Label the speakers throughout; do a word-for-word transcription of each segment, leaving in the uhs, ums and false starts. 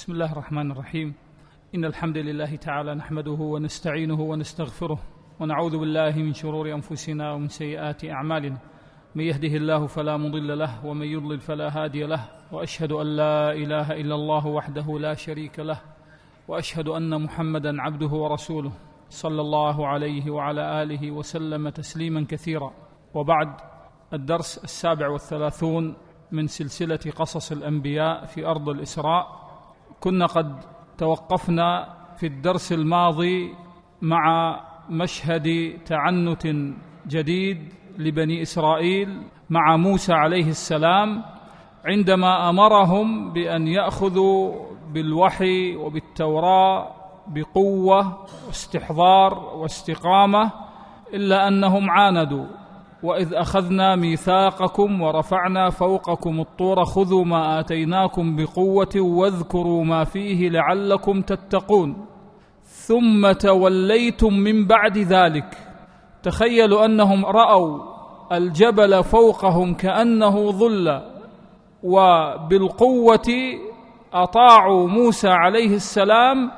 Speaker 1: بسم الله الرحمن الرحيم. إن الحمد لله تعالى نحمده ونستعينه ونستغفره ونعوذ بالله من شرور أنفسنا ومن سيئات أعمالنا. من يهده الله فلا مضل له ومن يضلل فلا هادي له، وأشهد أن لا إله إلا الله وحده لا شريك له، وأشهد أن محمدا عبده ورسوله صلى الله عليه وعلى آله وسلم تسليما كثيرا. وبعد، الدرس السابع والثلاثون من سلسلة قصص الأنبياء في أرض الإسراء. كنا قد توقفنا في الدرس الماضي مع مشهد تعنت جديد لبني إسرائيل مع موسى عليه السلام، عندما أمرهم بأن يأخذوا بالوحي وبالتوراة بقوة واستحضار واستقامة، إلا أنهم عاندوا. وإذ أخذنا ميثاقكم ورفعنا فوقكم الطور خذوا ما آتيناكم بقوة واذكروا ما فيه لعلكم تتقون، ثم توليتم من بعد ذلك. تخيلوا أنهم رأوا الجبل فوقهم كأنه ظل، وبالقوة أطاعوا موسى عليه السلام،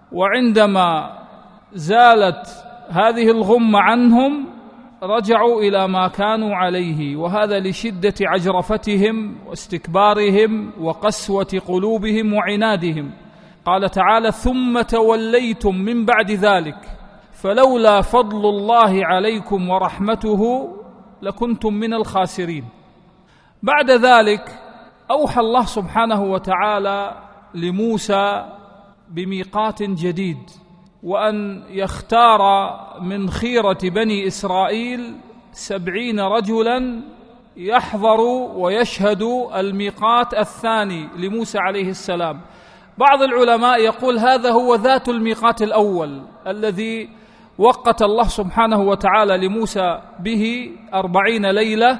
Speaker 1: وعندما زالت هذه الغمة عنهم رجعوا إلى ما كانوا عليه، وهذا لشدة عجرفتهم واستكبارهم وقسوة قلوبهم وعنادهم. قال تعالى: ثم توليتم من بعد ذلك فلولا فضل الله عليكم ورحمته لكنتم من الخاسرين. بعد ذلك أوحى الله سبحانه وتعالى لموسى بميقات جديد، وأن يختار من خيرة بني إسرائيل سبعين رجلا يحضروا ويشهدوا الميقات الثاني لموسى عليه السلام. بعض العلماء يقول هذا هو ذات الميقات الأول الذي وقت الله سبحانه وتعالى لموسى به أربعين ليلة،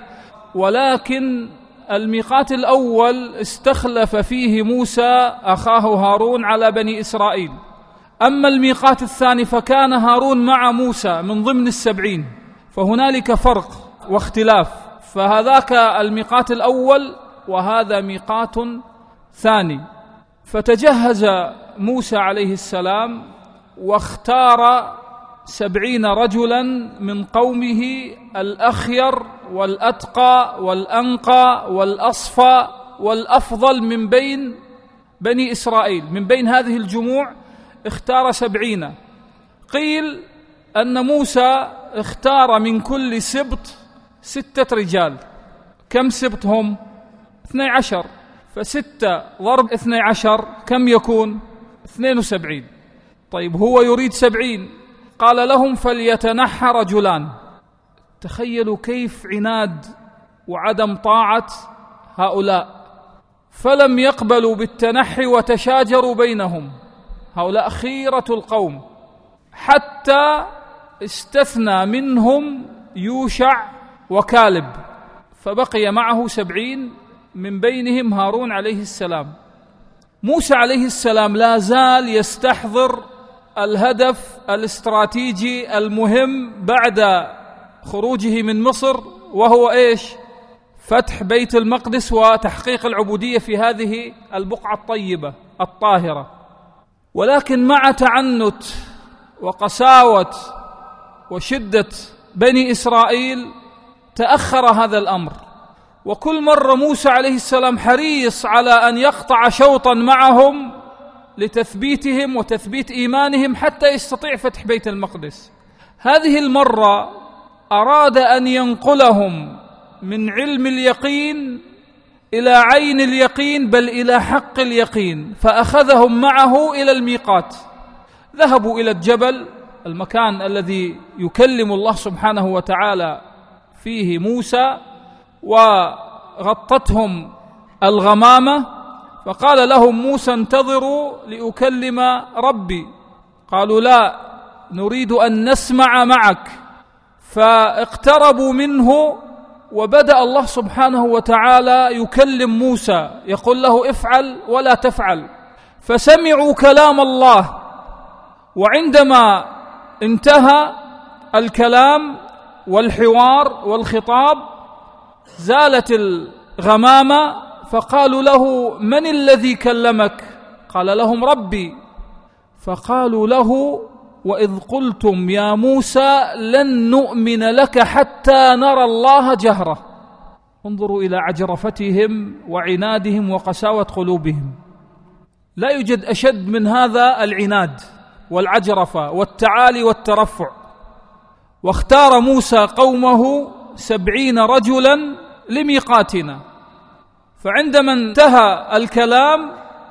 Speaker 1: ولكن الميقات الأول استخلف فيه موسى أخاه هارون على بني إسرائيل. أما الميقات الثاني فكان هارون مع موسى من ضمن السبعين، فهنالك فرق واختلاف، فهذاك الميقات الأول وهذا ميقات ثاني. فتجهز موسى عليه السلام واختار سبعين رجلا من قومه الأخير والأتقى والأنقى والأصفى والأفضل من بين بني إسرائيل. من بين هذه الجموع اختار سبعين. قيل أن موسى اختار من كل سبط ستة رجال. كم سبط هم؟ اثني عشر، فستة ضرب اثني عشر كم يكون؟ اثنين وسبعين. طيب هو يريد سبعين، قال لهم فليتنحى رجلان. تخيلوا كيف عناد وعدم طاعة هؤلاء، فلم يقبلوا بالتنحي وتشاجروا بينهم. هؤلاء خيرة القوم، حتى استثنى منهم يوشع وكالب، فبقي معه سبعين من بينهم هارون عليه السلام. موسى عليه السلام لا زال يستحضر الهدف الاستراتيجي المهم بعد خروجه من مصر، وهو إيش؟ فتح بيت المقدس وتحقيق العبودية في هذه البقعة الطيبة الطاهرة. ولكن مع تعنت وقساوة وشدة بني إسرائيل تأخر هذا الأمر، وكل مرة موسى عليه السلام حريص على أن يقطع شوطا معهم لتثبيتهم وتثبيت إيمانهم حتى يستطيع فتح بيت المقدس. هذه المرة أراد أن ينقلهم من علم اليقين إلى عين اليقين، بل إلى حق اليقين، فأخذهم معه إلى الميقات. ذهبوا إلى الجبل، المكان الذي يكلم الله سبحانه وتعالى فيه موسى، وغطتهم الغمامة، فقال لهم موسى انتظروا لأكلم ربي. قالوا لا، نريد أن نسمع معك. فاقتربوا منه، وبدأ الله سبحانه وتعالى يكلم موسى، يقول له افعل ولا تفعل. فسمعوا كلام الله، وعندما انتهى الكلام والحوار والخطاب زالت الغمامة، فقالوا له من الذي كلمك؟ قال لهم ربي. فقالوا له وإذ قلتم يا موسى لن نؤمن لك حتى نرى الله جهرة. انظروا إلى عجرفتهم وعنادهم وقساوة قلوبهم. لا يوجد أشد من هذا العناد والعجرفة والتعالي والترفع. واختار موسى قومه سبعين رجلا لميقاتنا. فعندما انتهى الكلام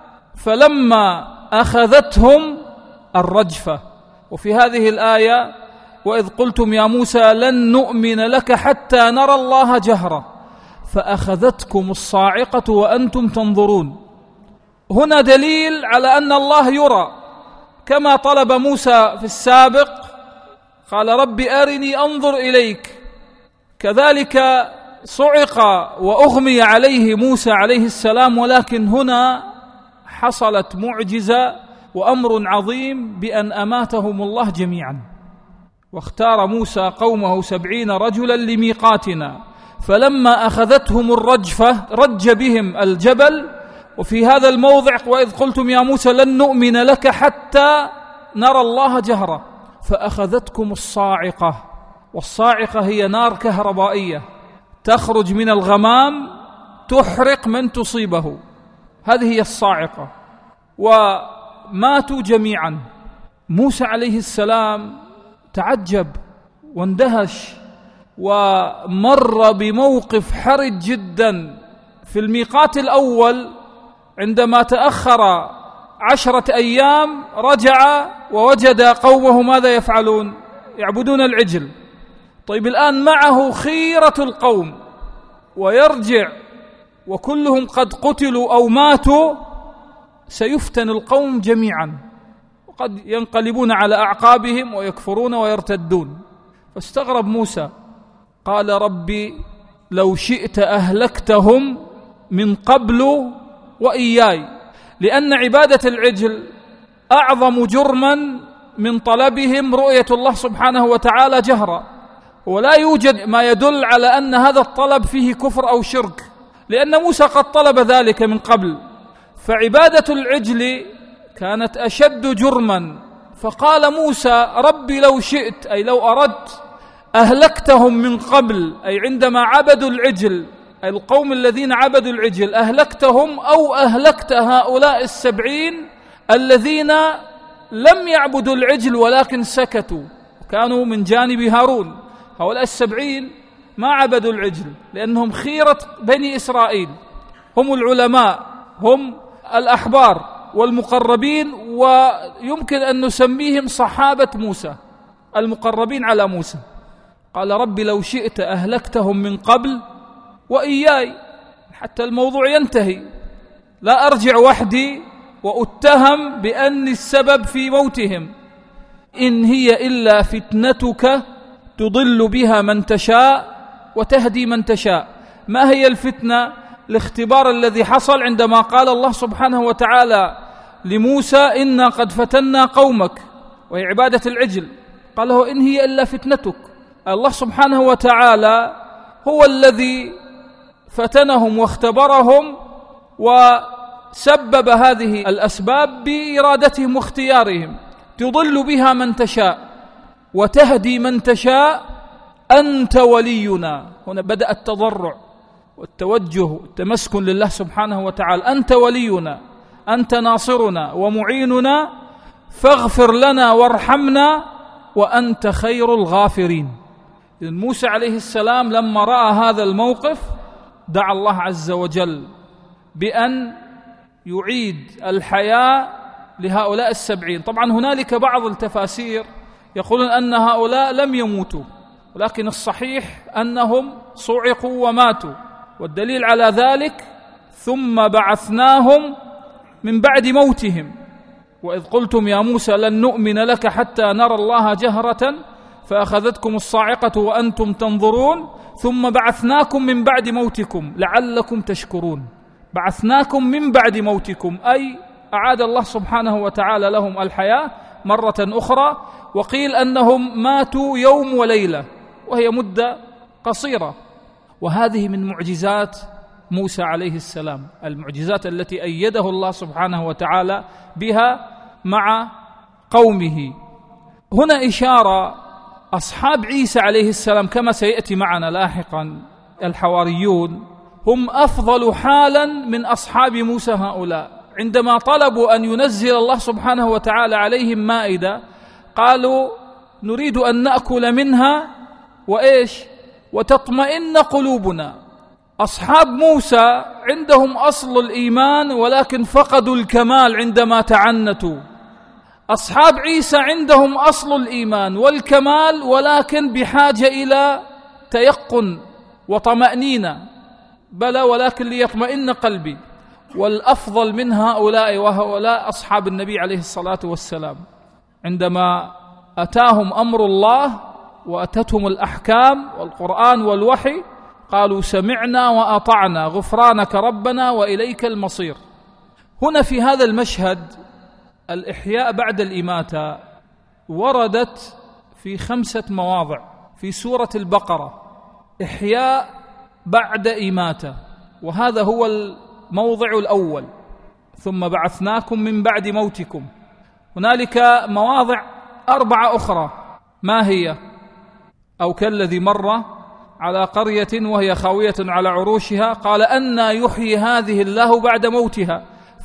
Speaker 1: فلما أخذتهم الرجفة. وفي هذه الآية وإذ قلتم يا موسى لن نؤمن لك حتى نرى الله جهرة فأخذتكم الصاعقة وأنتم تنظرون. هنا دليل على أن الله يرى، كما طلب موسى في السابق قال رب أرني أنظر إليك، كذلك صعق وأغمي عليه موسى عليه السلام. ولكن هنا حصلت معجزة وأمر عظيم بأن أماتهم الله جميعا. واختار موسى قومه سبعين رجلا لميقاتنا فلما أخذتهم الرجفة رج بهم الجبل. وفي هذا الموضع وإذ قلتم يا موسى لن نؤمن لك حتى نرى الله جهرة فأخذتكم الصاعقة. والصاعقة هي نار كهربائية تخرج من الغمام تحرق من تصيبه، هذه هي الصاعقة. وماتوا جميعا. موسى عليه السلام تعجب واندهش ومر بموقف حرج جدا. في الميقات الأول عندما تأخر عشرة أيام رجع ووجد قومه ماذا يفعلون؟ يعبدون العجل. طيب الآن معه خيرة القوم ويرجع وكلهم قد قتلوا أو ماتوا، سيفتن القوم جميعا وقد ينقلبون على أعقابهم ويكفرون ويرتدون. فاستغرب موسى قال ربي لو شئت أهلكتهم من قبل وإياي، لأن عبادة العجل أعظم جرما من طلبهم رؤية الله سبحانه وتعالى جهرا. ولا يوجد ما يدل على أن هذا الطلب فيه كفر أو شرك، لأن موسى قد طلب ذلك من قبل. فعبادة العجل كانت أشد جرما. فقال موسى ربي لو شئت أي لو أردت أهلكتهم من قبل، أي عندما عبدوا العجل، أي القوم الذين عبدوا العجل أهلكتهم أو أهلكت هؤلاء السبعين الذين لم يعبدوا العجل ولكن سكتوا كانوا من جانب هارون. هؤلاء السبعين ما عبدوا العجل لأنهم خيرة بني إسرائيل، هم العلماء، هم الأحبار والمقربين، ويمكن أن نسميهم صحابة موسى المقربين على موسى. قال ربي لو شئت أهلكتهم من قبل وإياي، حتى الموضوع ينتهي، لا أرجع وحدي وأتهم بأني السبب في موتهم. إن هي إلا فتنتك تضل بها من تشاء وتهدي من تشاء. ما هي الفتنة؟ الاختبار الذي حصل عندما قال الله سبحانه وتعالى لموسى إنا قد فتنا قومك، وهي عبادة العجل. قال له إن هي إلا فتنتك. الله سبحانه وتعالى هو الذي فتنهم واختبرهم وسبب هذه الأسباب بإرادتهم واختيارهم. تضل بها من تشاء وتهدي من تشاء، أنت ولينا. هنا بدأ التضرع والتوجه والتمسكن لله سبحانه وتعالى. أنت ولينا، أنت ناصرنا ومعيننا، فاغفر لنا وارحمنا وأنت خير الغافرين. إذن موسى عليه السلام لما رأى هذا الموقف دعا الله عز وجل بأن يعيد الحياة لهؤلاء السبعين. طبعا هنالك بعض التفاسير يقولون أن هؤلاء لم يموتوا، ولكن الصحيح أنهم صعقوا وماتوا، والدليل على ذلك ثم بعثناهم من بعد موتهم. وإذ قلتم يا موسى لن نؤمن لك حتى نرى الله جهرة فأخذتكم الصاعقة وأنتم تنظرون ثم بعثناكم من بعد موتكم لعلكم تشكرون. بعثناكم من بعد موتكم أي أعاد الله سبحانه وتعالى لهم الحياة مرة أخرى. وقيل أنهم ماتوا يوم وليلة وهي مدة قصيرة. وهذه من معجزات موسى عليه السلام، المعجزات التي أيده الله سبحانه وتعالى بها مع قومه. هنا إشارة أصحاب عيسى عليه السلام كما سيأتي معنا لاحقا، الحواريون هم أفضل حالا من أصحاب موسى هؤلاء. عندما طلبوا أن ينزل الله سبحانه وتعالى عليهم مائدة قالوا نريد أن نأكل منها وإيش وتطمئن قلوبنا. أصحاب موسى عندهم أصل الإيمان ولكن فقدوا الكمال عندما تعنتوا. أصحاب عيسى عندهم أصل الإيمان والكمال ولكن بحاجة إلى تيقن وطمأنينة، بلى ولكن ليطمئن قلبي. والأفضل من هؤلاء وهؤلاء أصحاب النبي عليه الصلاة والسلام، عندما أتاهم أمر الله وأتتهم الأحكام والقرآن والوحي قالوا سمعنا وأطعنا غفرانك ربنا وإليك المصير. هنا في هذا المشهد الإحياء بعد الإماتة وردت في خمسة مواضع في سورة البقرة، إحياء بعد إماتة، وهذا هو الموضع الأول. ثم بعثناكم من بعد موتكم. هنالك مواضع أربعة أخرى، ما هي؟ أو كالذي مر على قرية وهي خاوية على عروشها قال أنى يحيي هذه الله بعد موتها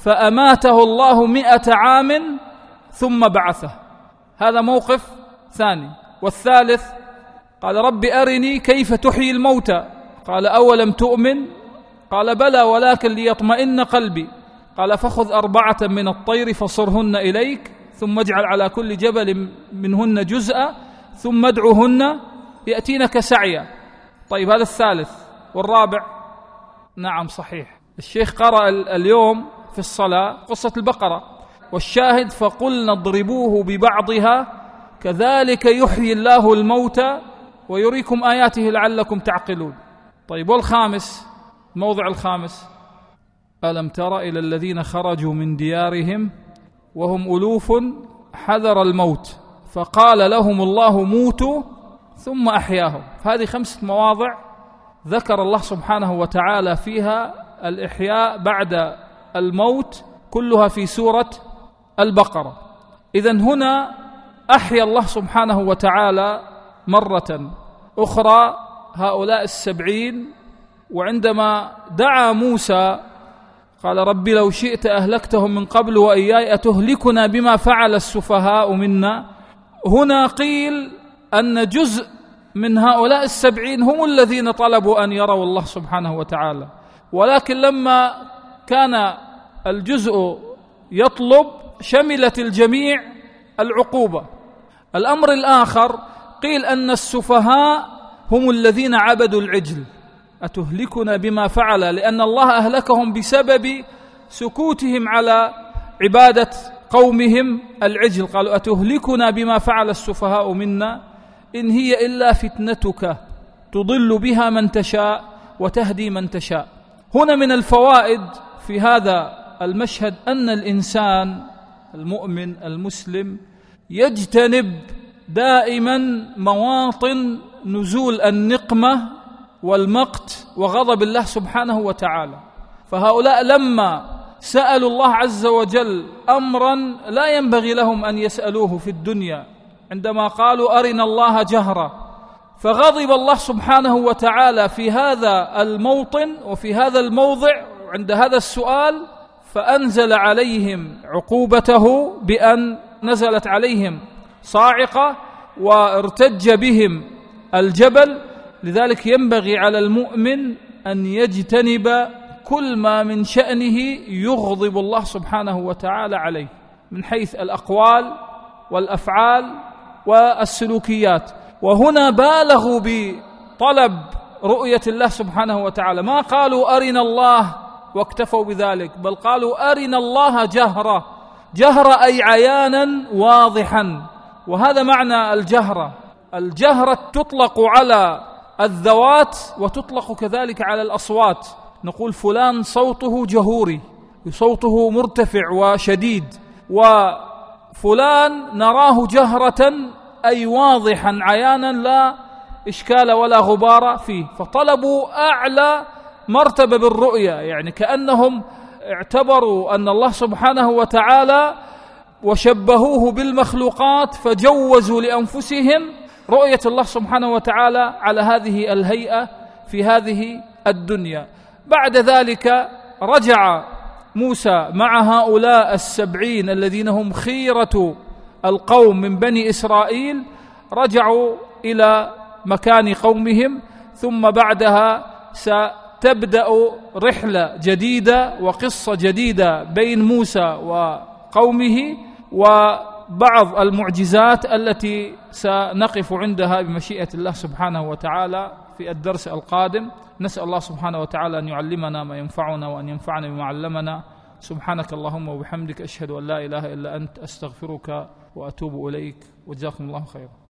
Speaker 1: فأماته الله مئة عام ثم بعثه. هذا موقف ثاني. والثالث قال رب أرني كيف تحيي الموتى قال أولم تؤمن قال بلى ولكن ليطمئن قلبي قال فخذ أربعة من الطير فصرهن إليك ثم اجعل على كل جبل منهن جزءا ثم ادعوهن يأتينك سعيا. طيب هذا الثالث. والرابع؟ نعم صحيح، الشيخ قرأ اليوم في الصلاة قصة البقرة، والشاهد فقلنا اضربوه ببعضها كذلك يحيي الله الموتى ويريكم آياته لعلكم تعقلون. طيب والخامس، الموضع الخامس، ألم تر إلى الذين خرجوا من ديارهم وهم ألوف حذر الموت فقال لهم الله موتوا ثم أحياهم. هذه خمسة مواضع ذكر الله سبحانه وتعالى فيها الإحياء بعد الموت، كلها في سورة البقرة. إذن هنا أحيا الله سبحانه وتعالى مرة أخرى هؤلاء السبعين. وعندما دعا موسى قال رب لو شئت أهلكتهم من قبل وإياي أتهلكنا بما فعل السفهاء منا. هنا قيل أن جزء من هؤلاء السبعين هم الذين طلبوا أن يروا الله سبحانه وتعالى، ولكن لما كان الجزء يطلب شملت الجميع العقوبة. الأمر الآخر قيل أن السفهاء هم الذين عبدوا العجل. أتهلكنا بما فعل، لأن الله أهلكهم بسبب سكوتهم على عبادة قومهم العجل. قالوا أتهلكنا بما فعل السفهاء منا إن هي إلا فتنتك تضل بها من تشاء وتهدي من تشاء. هنا من الفوائد في هذا المشهد أن الإنسان المؤمن المسلم يجتنب دائما مواطن نزول النقمة والمقت وغضب الله سبحانه وتعالى. فهؤلاء لما سألوا الله عز وجل أمرا لا ينبغي لهم أن يسألوه في الدنيا، عندما قالوا أرنا الله جهرة، فغضب الله سبحانه وتعالى في هذا الموطن وفي هذا الموضع عند هذا السؤال، فأنزل عليهم عقوبته بأن نزلت عليهم صاعقة وارتج بهم الجبل. لذلك ينبغي على المؤمن أن يجتنب كل ما من شأنه يغضب الله سبحانه وتعالى عليه من حيث الأقوال والأفعال والسلوكيات. وهنا بالغوا بطلب رؤية الله سبحانه وتعالى، ما قالوا أرنا الله واكتفوا بذلك، بل قالوا أرنا الله جهرة. جهرة أي عيانا واضحا، وهذا معنى الجهرة. الجهرة تطلق على الذوات وتطلق كذلك على الأصوات. نقول فلان صوته جهوري، صوته مرتفع وشديد، وفلان نراه جهرة أي واضحا عيانا لا إشكال ولا غبار فيه. فطلبوا أعلى مرتبة بالرؤية، يعني كأنهم اعتبروا أن الله سبحانه وتعالى وشبهوه بالمخلوقات، فجوزوا لأنفسهم رؤية الله سبحانه وتعالى على هذه الهيئة في هذه الدنيا. بعد ذلك رجع موسى مع هؤلاء السبعين الذين هم خيرة القوم من بني إسرائيل، رجعوا إلى مكان قومهم، ثم بعدها ستبدأ رحلة جديدة وقصة جديدة بين موسى وقومه، وبعض المعجزات التي سنقف عندها بمشيئة الله سبحانه وتعالى في الدرس القادم. نسأل الله سبحانه وتعالى أن يعلمنا ما ينفعنا وأن ينفعنا بما علمنا. سبحانك اللهم وبحمدك، أشهد أن لا إله إلا أنت، أستغفرك وأتوب إليك، وجزاكم الله خيرا.